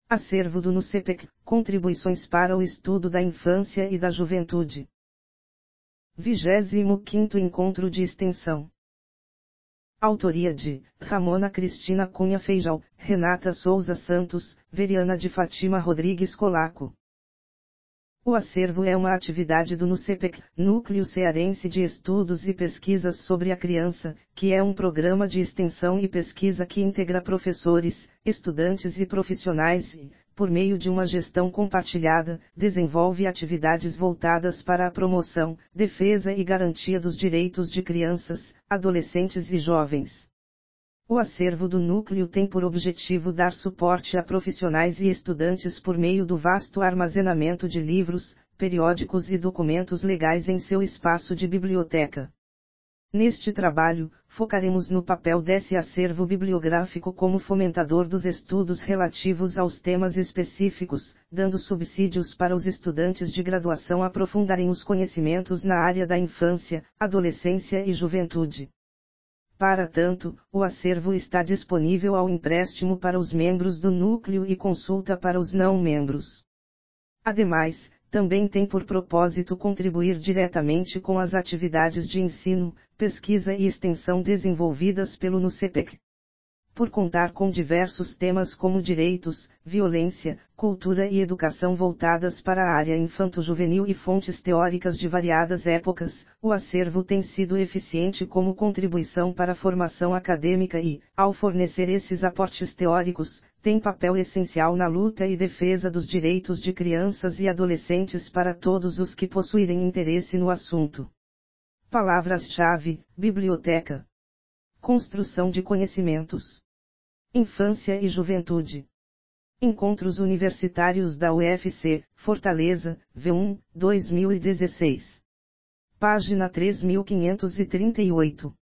Acervo do NUCEPEC, Contribuições para o Estudo da Infância e da Juventude. 25º Encontro de Extensão. Autoria de Ramona Cristina Cunha Feijão, Renata Souza Santos, Veriana de Fátima Rodrigues Colaco. O acervo é uma atividade do NUCEPEC, Núcleo Cearense de Estudos e Pesquisas sobre a Criança, que é um programa de extensão e pesquisa que integra professores, estudantes e profissionais e, por meio de uma gestão compartilhada, desenvolve atividades voltadas para a promoção, defesa e garantia dos direitos de crianças, adolescentes e jovens. O acervo do núcleo tem por objetivo dar suporte a profissionais e estudantes por meio do vasto armazenamento de livros, periódicos e documentos legais em seu espaço de biblioteca. Neste trabalho, focaremos no papel desse acervo bibliográfico como fomentador dos estudos relativos aos temas específicos, dando subsídios para os estudantes de graduação aprofundarem os conhecimentos na área da infância, adolescência e juventude. Para tanto, o acervo está disponível ao empréstimo para os membros do núcleo e consulta para os não membros. Ademais, também tem por propósito contribuir diretamente com as atividades de ensino, pesquisa e extensão desenvolvidas pelo NUCEPEC. Por contar com diversos temas como direitos, violência, cultura e educação voltadas para a área infanto-juvenil e fontes teóricas de variadas épocas, o acervo tem sido eficiente como contribuição para a formação acadêmica e, ao fornecer esses aportes teóricos, tem papel essencial na luta e defesa dos direitos de crianças e adolescentes para todos os que possuírem interesse no assunto. Palavras-chave: biblioteca, construção de conhecimentos, infância e juventude. Encontros Universitários da UFC, Fortaleza, V1, 2016. Página 3538.